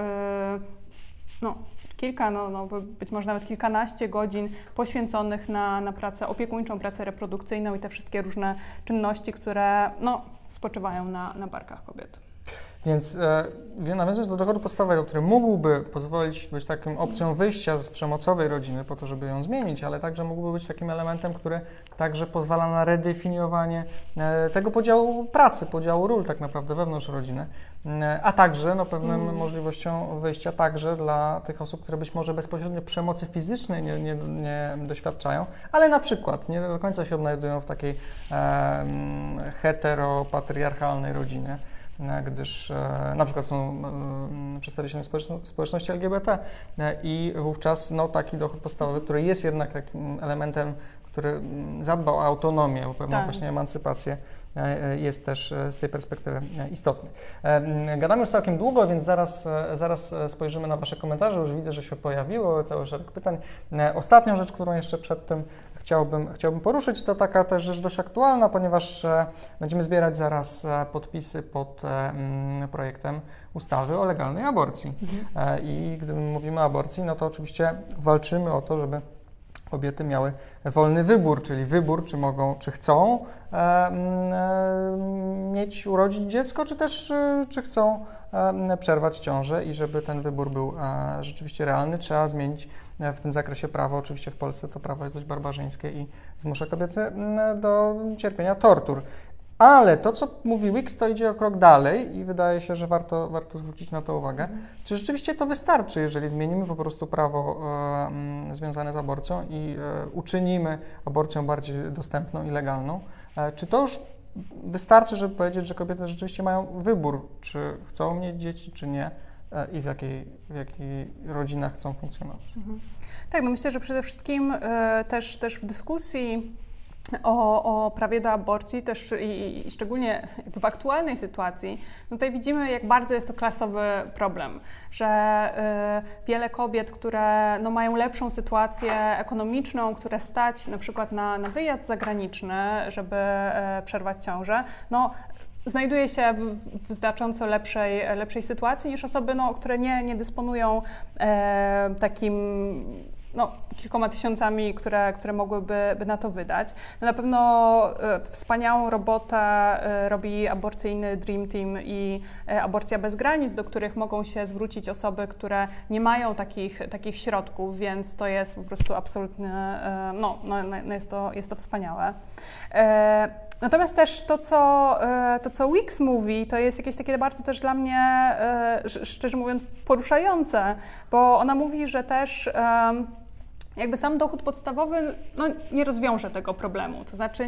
być może nawet kilkanaście godzin poświęconych na pracę opiekuńczą, pracę reprodukcyjną i te wszystkie różne czynności, które no, spoczywają na barkach kobiet. Więc nawiązując do dochodu podstawowego, który mógłby pozwolić być taką opcją wyjścia z przemocowej rodziny po to, żeby ją zmienić, ale także mógłby być takim elementem, który także pozwala na redefiniowanie tego podziału pracy, podziału ról tak naprawdę wewnątrz rodziny, a także no, pewną możliwością wyjścia także dla tych osób, które być może bezpośrednio przemocy fizycznej nie doświadczają, ale na przykład nie do końca się odnajdują w takiej heteropatriarchalnej rodzinie, gdyż na przykład są przedstawicielami społeczności LGBT i wówczas no, taki dochód podstawowy, który jest jednak takim elementem, który zadba o autonomię, o pewną właśnie emancypację, jest też z tej perspektywy istotny. Gadamy już całkiem długo, więc zaraz spojrzymy na Wasze komentarze. Już widzę, że się pojawiło cały szereg pytań. Ostatnią rzecz, którą jeszcze przed tym chciałbym poruszyć, to taka też rzecz dość aktualna, ponieważ będziemy zbierać zaraz podpisy pod projektem ustawy o legalnej aborcji. I gdy mówimy o aborcji, no to oczywiście walczymy o to, żeby kobiety miały wolny wybór, czyli wybór, czy chcą urodzić dziecko, czy też czy chcą przerwać ciążę i żeby ten wybór był rzeczywiście realny, trzeba zmienić w tym zakresie prawo. Oczywiście w Polsce to prawo jest dość barbarzyńskie i zmusza kobiety do cierpienia tortur. Ale to, co mówi Wix, to idzie o krok dalej i wydaje się, że warto zwrócić na to uwagę. Czy rzeczywiście to wystarczy, jeżeli zmienimy po prostu prawo związane z aborcją i uczynimy aborcję bardziej dostępną i legalną? Czy to już wystarczy, żeby powiedzieć, że kobiety rzeczywiście mają wybór, czy chcą mieć dzieci, czy nie i w jakiej rodzinach chcą funkcjonować? Tak, no myślę, że przede wszystkim też w dyskusji o prawie do aborcji też i szczególnie jakby w aktualnej sytuacji, no tutaj widzimy, jak bardzo jest to klasowy problem, że wiele kobiet, które no, mają lepszą sytuację ekonomiczną, które stać na przykład na wyjazd zagraniczny, żeby przerwać ciążę, no znajduje się w znacząco lepszej sytuacji niż osoby, no, które nie dysponują takim kilkoma tysiącami, które mogłyby na to wydać. No na pewno wspaniałą robotę robi aborcyjny Dream Team i Aborcja bez granic, do których mogą się zwrócić osoby, które nie mają takich środków, więc to jest po prostu absolutnie, jest to wspaniałe. Natomiast też to, co Wix mówi, to jest jakieś takie bardzo też dla mnie, szczerze mówiąc, poruszające, bo ona mówi, że też jakby sam dochód podstawowy nie rozwiąże tego problemu, to znaczy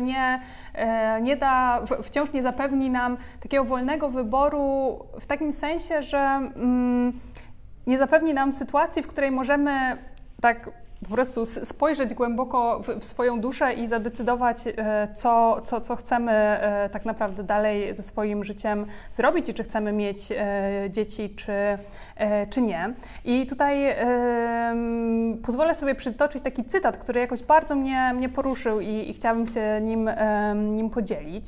wciąż nie zapewni nam takiego wolnego wyboru w takim sensie, że nie zapewni nam sytuacji, w której możemy tak po prostu spojrzeć głęboko w swoją duszę i zadecydować, co chcemy tak naprawdę dalej ze swoim życiem zrobić i czy chcemy mieć dzieci, czy nie. I tutaj pozwolę sobie przytoczyć taki cytat, który jakoś bardzo mnie poruszył i chciałabym się nim podzielić.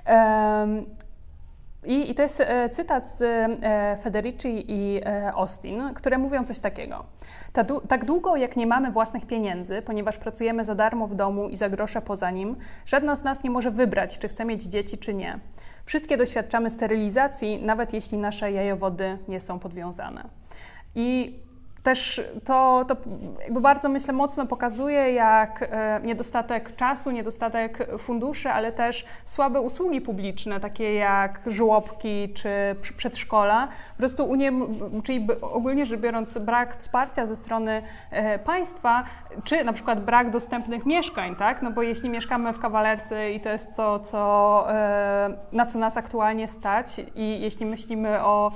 I to jest cytat z Federici i Austin, które mówią coś takiego. Tak długo, jak nie mamy własnych pieniędzy, ponieważ pracujemy za darmo w domu i za grosze poza nim, żadna z nas nie może wybrać, czy chce mieć dzieci, czy nie. Wszystkie doświadczamy sterylizacji, nawet jeśli nasze jajowody nie są podwiązane. I Też to jakby bardzo, myślę, mocno pokazuje, jak niedostatek czasu, niedostatek funduszy, ale też słabe usługi publiczne, takie jak żłobki czy przedszkola, po prostu czyli ogólnie rzecz biorąc brak wsparcia ze strony państwa, czy na przykład brak dostępnych mieszkań, tak? No bo jeśli mieszkamy w kawalerce i to jest to, na co nas aktualnie stać i jeśli myślimy o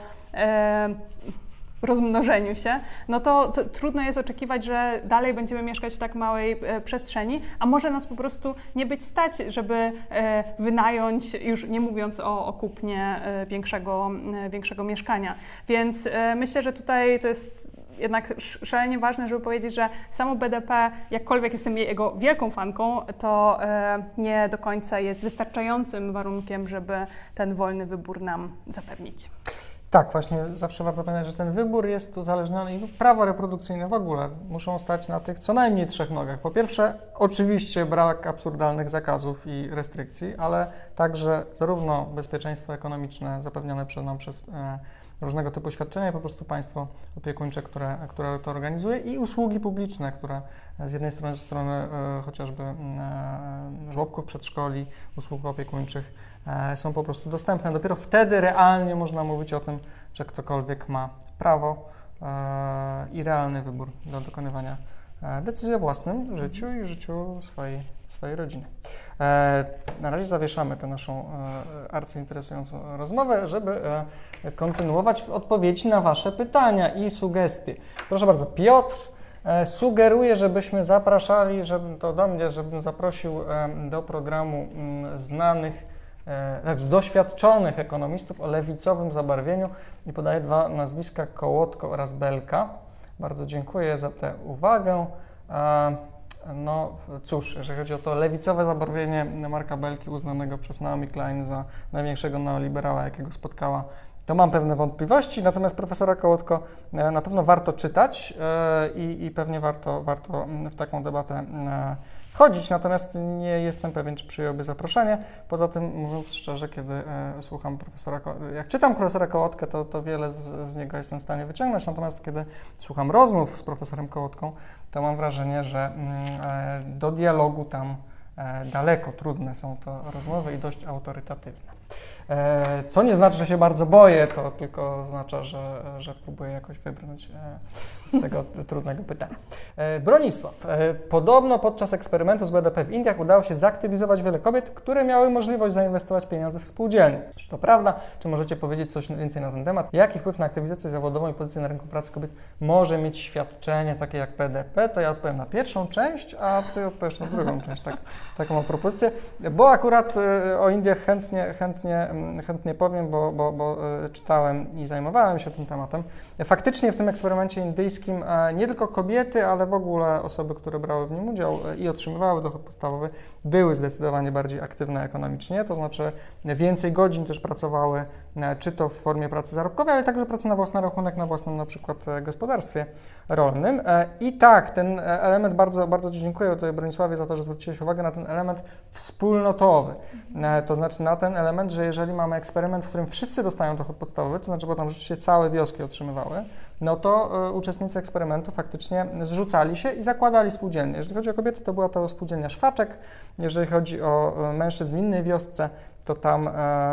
rozmnożeniu się, no to trudno jest oczekiwać, że dalej będziemy mieszkać w tak małej przestrzeni, a może nas po prostu nie być stać, żeby wynająć, już nie mówiąc o kupnie większego mieszkania. Więc myślę, że tutaj to jest jednak szalenie ważne, żeby powiedzieć, że samo BDP, jakkolwiek jestem jego wielką fanką, to nie do końca jest wystarczającym warunkiem, żeby ten wolny wybór nam zapewnić. Tak, właśnie zawsze warto pamiętać, że ten wybór jest uzależniony i prawa reprodukcyjne w ogóle muszą stać na tych co najmniej 3 nogach. Po pierwsze, oczywiście brak absurdalnych zakazów i restrykcji, ale także zarówno bezpieczeństwo ekonomiczne zapewnione przez różnego typu świadczenia i po prostu państwo opiekuńcze, które to organizuje i usługi publiczne, które z jednej strony ze strony chociażby żłobków, przedszkoli, usług opiekuńczych są po prostu dostępne. Dopiero wtedy realnie można mówić o tym, że ktokolwiek ma prawo i realny wybór do dokonywania decyzji o własnym życiu i życiu swojej rodziny. Na razie zawieszamy tę naszą arcyinteresującą rozmowę, żeby kontynuować w odpowiedzi na Wasze pytania i sugestie. Proszę bardzo, Piotr sugeruje, żebyśmy zapraszali, żebym zaprosił do programu znanych, doświadczonych ekonomistów o lewicowym zabarwieniu i podaję 2 nazwiska, Kołotko oraz Belka. Bardzo dziękuję za tę uwagę. No cóż, jeżeli chodzi o to lewicowe zabarwienie Marka Belki, uznanego przez Naomi Klein za największego neoliberała, jakiego spotkała, to mam pewne wątpliwości, natomiast profesora Kołotko na pewno warto czytać i pewnie warto w taką debatę wchodzić, natomiast nie jestem pewien, czy przyjąłby zaproszenie. Poza tym, mówiąc szczerze, kiedy słucham jak czytam profesora Kołotkę, to wiele z niego jestem w stanie wyciągnąć, natomiast kiedy słucham rozmów z profesorem Kołotką, to mam wrażenie, że do dialogu tam daleko, trudne są to rozmowy i dość autorytatywne. Co nie znaczy, że się bardzo boję, to tylko oznacza, że próbuję jakoś wybrnąć z tego trudnego pytania. Bronisław. Podobno podczas eksperymentu z BDP w Indiach udało się zaktywizować wiele kobiet, które miały możliwość zainwestować pieniądze w spółdzielnie. Czy to prawda? Czy możecie powiedzieć coś więcej na ten temat? Jaki wpływ na aktywizację zawodową i pozycję na rynku pracy kobiet może mieć świadczenie takie jak PDP? To ja odpowiem na pierwszą część, a Ty odpowiesz na drugą część. Taką mam propozycję, bo akurat o Indiach chętnie powiem, bo czytałem i zajmowałem się tym tematem. Faktycznie w tym eksperymencie indyjskim nie tylko kobiety, ale w ogóle osoby, które brały w nim udział i otrzymywały dochód podstawowy, były zdecydowanie bardziej aktywne ekonomicznie, to znaczy więcej godzin też pracowały, czy to w formie pracy zarobkowej, ale także pracy na własny rachunek, na własnym na przykład gospodarstwie rolnym. I tak, ten element, bardzo Ci dziękuję tutaj Bronisławie za to, że zwróciłeś uwagę na ten element wspólnotowy. To znaczy na ten element, że jeżeli mamy eksperyment, w którym wszyscy dostają dochód podstawowy, to znaczy, bo tam rzeczywiście całe wioski otrzymywały, no to uczestnicy eksperymentu faktycznie zrzucali się i zakładali spółdzielnie. Jeżeli chodzi o kobiety, to była to spółdzielnia Szwaczek. Jeżeli chodzi o mężczyzn w innej wiosce, to tam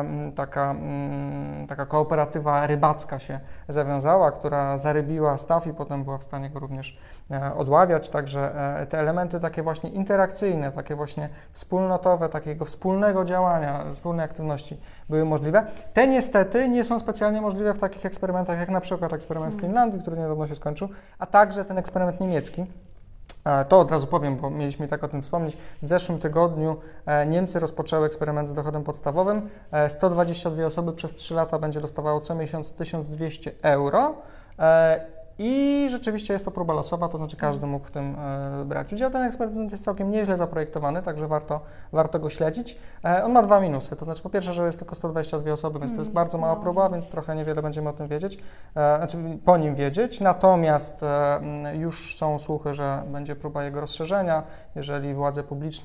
taka kooperatywa rybacka się zawiązała, która zarybiła staw i potem była w stanie go również odławiać. Także te elementy takie właśnie interakcyjne, takie właśnie wspólnotowe, takiego wspólnego działania, wspólnej aktywności były możliwe. Te niestety nie są specjalnie możliwe w takich eksperymentach, jak na przykład eksperyment w Finlandii, który niedawno się skończył, a także ten eksperyment niemiecki. To od razu powiem, bo mieliśmy tak o tym wspomnieć. W zeszłym tygodniu Niemcy rozpoczęły eksperyment z dochodem podstawowym. 122 osoby przez 3 lata będzie dostawało co miesiąc 1200 euro. I rzeczywiście jest to próba losowa, to znaczy każdy mógł w tym brać udział. Ten eksperyment jest całkiem nieźle zaprojektowany, także warto go śledzić. On ma 2 minusy, to znaczy po pierwsze, że jest tylko 122 osoby, więc to jest bardzo mała próba, więc trochę niewiele będziemy o tym wiedzieć, po nim wiedzieć. Natomiast już są słuchy, że będzie próba jego rozszerzenia, jeżeli władze publiczne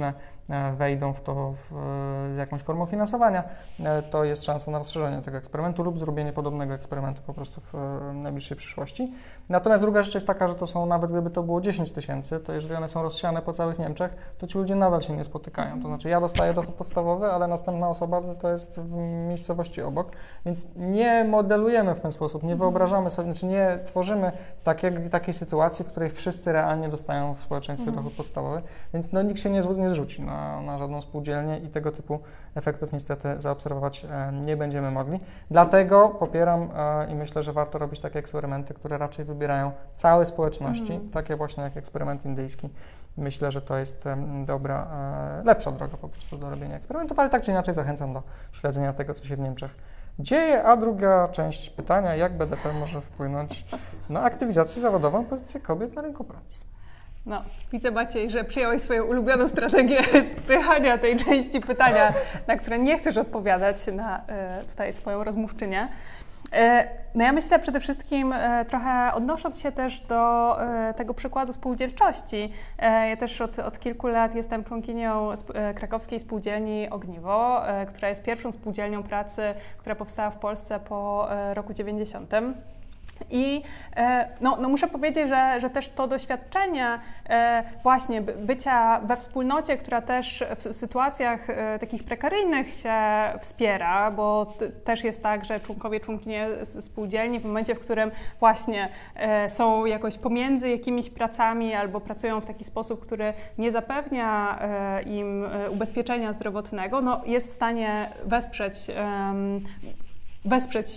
wejdą w to z jakąś formą finansowania, to jest szansa na rozszerzenie tego eksperymentu lub zrobienie podobnego eksperymentu po prostu w najbliższej przyszłości. Natomiast druga rzecz jest taka, że to są, nawet gdyby to było 10 000, to jeżeli one są rozsiane po całych Niemczech, to ci ludzie nadal się nie spotykają. To znaczy ja dostaję dochód podstawowy, ale następna osoba to jest w miejscowości obok, więc nie modelujemy w ten sposób, nie wyobrażamy sobie, znaczy nie tworzymy takiej sytuacji, w której wszyscy realnie dostają w społeczeństwie dochód podstawowy, więc no, nikt się nie zrzuci na żadną spółdzielnię i tego typu efektów niestety zaobserwować nie będziemy mogli. Dlatego popieram i myślę, że warto robić takie eksperymenty, które raczej wybierają całe społeczności, takie właśnie jak eksperyment indyjski. Myślę, że to jest dobra, lepsza droga po prostu do robienia eksperymentów, ale tak czy inaczej zachęcam do śledzenia tego, co się w Niemczech dzieje. A druga część pytania, jak BDP może wpłynąć na aktywizację zawodową, pozycję kobiet na rynku pracy? No, widzę, Maciej, że przyjąłeś swoją ulubioną strategię spychania tej części pytania, na które nie chcesz odpowiadać, na tutaj swoją rozmówczynię. No ja myślę przede wszystkim trochę odnosząc się też do tego przykładu spółdzielczości. Ja też od kilku lat jestem członkinią krakowskiej spółdzielni Ogniwo, która jest pierwszą spółdzielnią pracy, która powstała w Polsce po roku 90. I no muszę powiedzieć, że też to doświadczenie właśnie bycia we wspólnocie, która też w sytuacjach takich prekaryjnych się wspiera, bo też jest tak, że członkinie spółdzielni w momencie, w którym właśnie są jakoś pomiędzy jakimiś pracami albo pracują w taki sposób, który nie zapewnia im ubezpieczenia zdrowotnego, no jest w stanie wesprzeć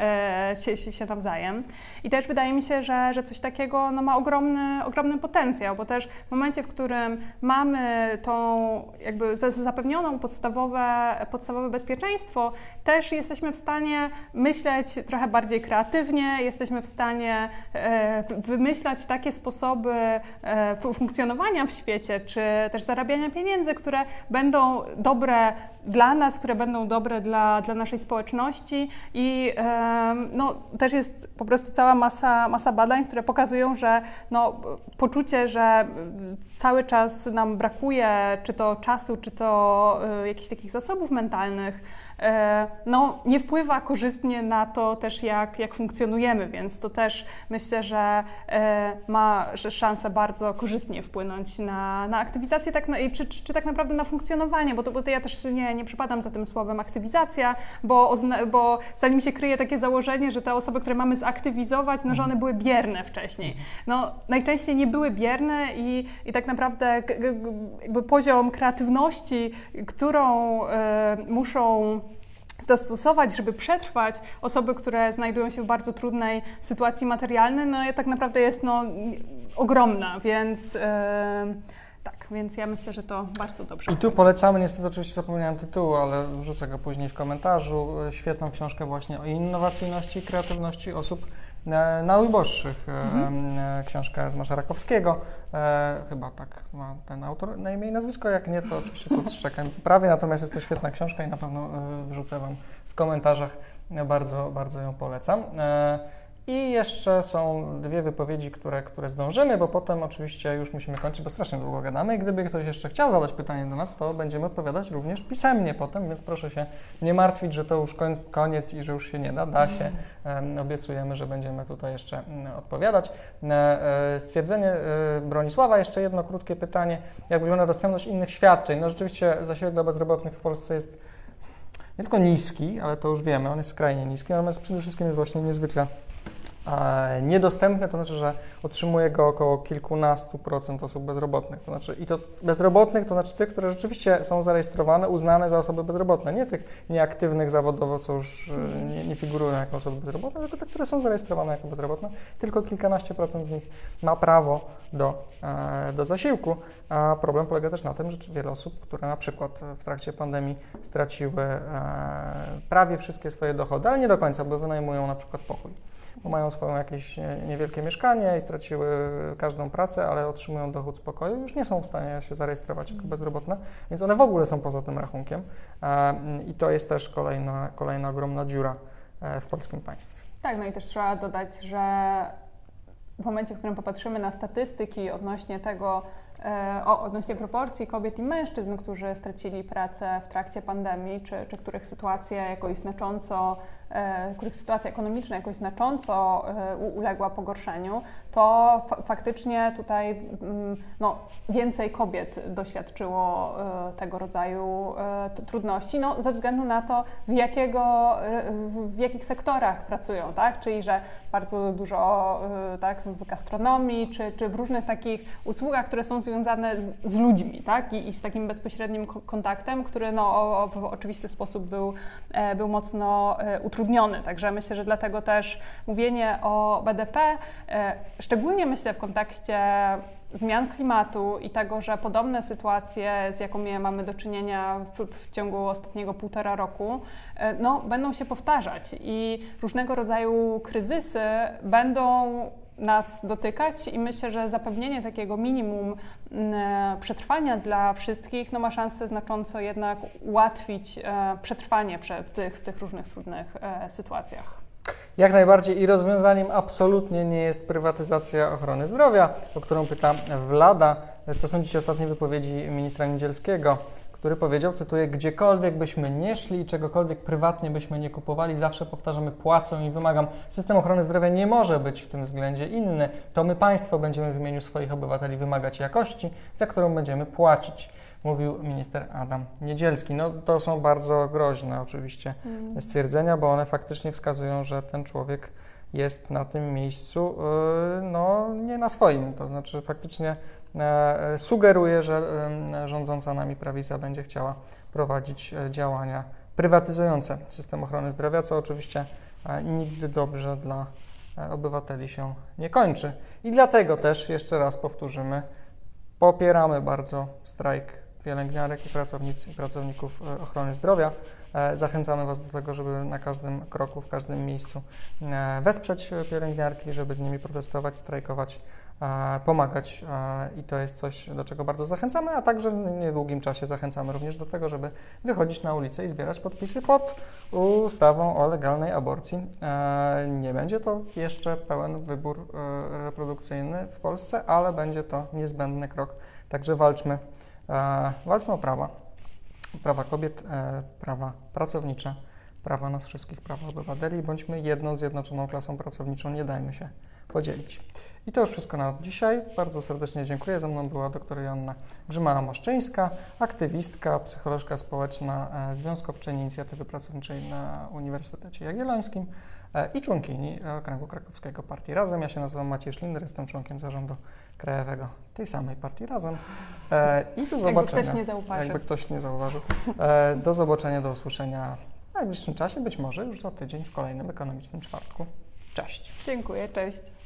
się nawzajem. I też wydaje mi się, że coś takiego no, ma ogromny potencjał, bo też w momencie, w którym mamy tą jakby zapewnioną podstawowe bezpieczeństwo, też jesteśmy w stanie myśleć trochę bardziej kreatywnie, jesteśmy w stanie wymyślać takie sposoby funkcjonowania w świecie, czy też zarabiania pieniędzy, które będą dobre dla nas, które będą dobre dla naszej społeczności i no, też jest po prostu cała masa badań, które pokazują, że no, poczucie, że cały czas nam brakuje czy to czasu, czy to jakichś takich zasobów mentalnych, no, nie wpływa korzystnie na to też, jak funkcjonujemy, więc to też myślę, że ma szansę bardzo korzystnie wpłynąć na aktywizację, czy tak naprawdę na funkcjonowanie, bo ja też nie przypadam za tym słowem aktywizacja, bo za nim się kryje takie założenie, że te osoby, które mamy zaktywizować, no, że one były bierne wcześniej. No, najczęściej nie były bierne i tak naprawdę jakby poziom kreatywności, którą muszą zastosować, żeby przetrwać osoby, które znajdują się w bardzo trudnej sytuacji materialnej, no tak naprawdę jest no, ogromna, więc tak, więc ja myślę, że to bardzo dobrze. I tu polecamy, niestety oczywiście zapomniałem tytułu, ale wrzucę go później w komentarzu, świetną książkę właśnie o innowacyjności i kreatywności osób najuboższych. Książkę Tomasza Rakowskiego, chyba tak ma ten autor na imię i nazwisko, jak nie, to oczywiście podszczekam poprawię, natomiast jest to świetna książka i na pewno wrzucę Wam w komentarzach, bardzo ją polecam. I jeszcze są dwie wypowiedzi, które zdążymy, bo potem oczywiście już musimy kończyć, bo strasznie długo gadamy i gdyby ktoś jeszcze chciał zadać pytanie do nas, to będziemy odpowiadać również pisemnie potem, więc proszę się nie martwić, że to już koniec i że już się nie da. Da się. Obiecujemy, że będziemy tutaj jeszcze odpowiadać. Stwierdzenie Bronisława, jeszcze jedno krótkie pytanie. Jak wygląda dostępność innych świadczeń? No rzeczywiście zasiłek dla bezrobotnych w Polsce jest nie tylko niski, ale to już wiemy, on jest skrajnie niski, natomiast przede wszystkim jest właśnie niezwykle niedostępne, to znaczy, że otrzymuje go około kilkunastu procent osób bezrobotnych. To znaczy, i to bezrobotnych, to znaczy tych, które rzeczywiście są zarejestrowane, uznane za osoby bezrobotne. Nie tych nieaktywnych zawodowo, co już nie figurują jako osoby bezrobotne, tylko te, które są zarejestrowane jako bezrobotne. Tylko kilkanaście procent z nich ma prawo do zasiłku. A problem polega też na tym, że wiele osób, które na przykład w trakcie pandemii straciły prawie wszystkie swoje dochody, ale nie do końca, bo wynajmują na przykład pokój. Bo mają swoje jakieś niewielkie mieszkanie i straciły każdą pracę, ale otrzymują dochód z pokoju, już nie są w stanie się zarejestrować jako bezrobotne, więc one w ogóle są poza tym rachunkiem i to jest też kolejna ogromna dziura w polskim państwie. Tak, no i też trzeba dodać, że w momencie, w którym popatrzymy na statystyki odnośnie tego, odnośnie proporcji kobiet i mężczyzn, którzy stracili pracę w trakcie pandemii, czy których sytuacja jakoś znacząco, których sytuacja ekonomiczna jakoś znacząco uległa pogorszeniu, to faktycznie tutaj więcej kobiet doświadczyło tego rodzaju trudności, ze względu na to, w jakich sektorach pracują, tak? Czyli że bardzo dużo w gastronomii, czy w różnych takich usługach, które są związane z ludźmi, tak? I z takim bezpośrednim kontaktem, który w oczywisty sposób był mocno utrudniony. Także myślę, że dlatego też mówienie o BDP, szczególnie myślę w kontekście zmian klimatu i tego, że podobne sytuacje, z jaką mamy do czynienia w ciągu ostatniego 1,5 roku, będą się powtarzać i różnego rodzaju kryzysy będą nas dotykać i myślę, że zapewnienie takiego minimum przetrwania dla wszystkich ma szansę znacząco jednak ułatwić przetrwanie w tych różnych trudnych sytuacjach. Jak najbardziej i rozwiązaniem absolutnie nie jest prywatyzacja ochrony zdrowia, o którą pyta Vlada. Co sądzicie o ostatniej wypowiedzi ministra Niedzielskiego, który powiedział, cytuję, gdziekolwiek byśmy nie szli i czegokolwiek prywatnie byśmy nie kupowali, zawsze powtarzamy, płacę i wymagam. System ochrony zdrowia nie może być w tym względzie inny. To my, państwo, będziemy w imieniu swoich obywateli wymagać jakości, za którą będziemy płacić, mówił minister Adam Niedzielski. To są bardzo groźne oczywiście stwierdzenia, bo one faktycznie wskazują, że ten człowiek jest na tym miejscu nie na swoim. To znaczy faktycznie sugeruje, że rządząca nami prawica będzie chciała prowadzić działania prywatyzujące system ochrony zdrowia, co oczywiście nigdy dobrze dla obywateli się nie kończy. I dlatego też, jeszcze raz powtórzymy, popieramy bardzo strajk pielęgniarek i pracowników ochrony zdrowia. Zachęcamy Was do tego, żeby na każdym kroku, w każdym miejscu wesprzeć pielęgniarki, żeby z nimi protestować, strajkować, pomagać i to jest coś, do czego bardzo zachęcamy, a także w niedługim czasie zachęcamy również do tego, żeby wychodzić na ulicę i zbierać podpisy pod ustawą o legalnej aborcji. Nie będzie to jeszcze pełen wybór reprodukcyjny w Polsce, ale będzie to niezbędny krok, także walczmy o prawa kobiet, prawa pracownicze, prawa nas wszystkich, prawa obywateli. Bądźmy jedną zjednoczoną klasą pracowniczą, nie dajmy się podzielić. I to już wszystko na dzisiaj. Bardzo serdecznie dziękuję. Ze mną była dr Joanna Grzymała-Moszczyńska, aktywistka, psycholożka społeczna, związkowczyni Inicjatywy Pracowniczej na Uniwersytecie Jagiellońskim i członkini Okręgu Krakowskiego Partii Razem. Ja się nazywam Maciej Szlinder, jestem członkiem zarządu krajowego tej samej Partii Razem. I do zobaczenia. Jakby ktoś nie zauważył. Do zobaczenia, do usłyszenia w najbliższym czasie, być może już za tydzień w kolejnym Ekonomicznym Czwartku. Cześć. Dziękuję, cześć.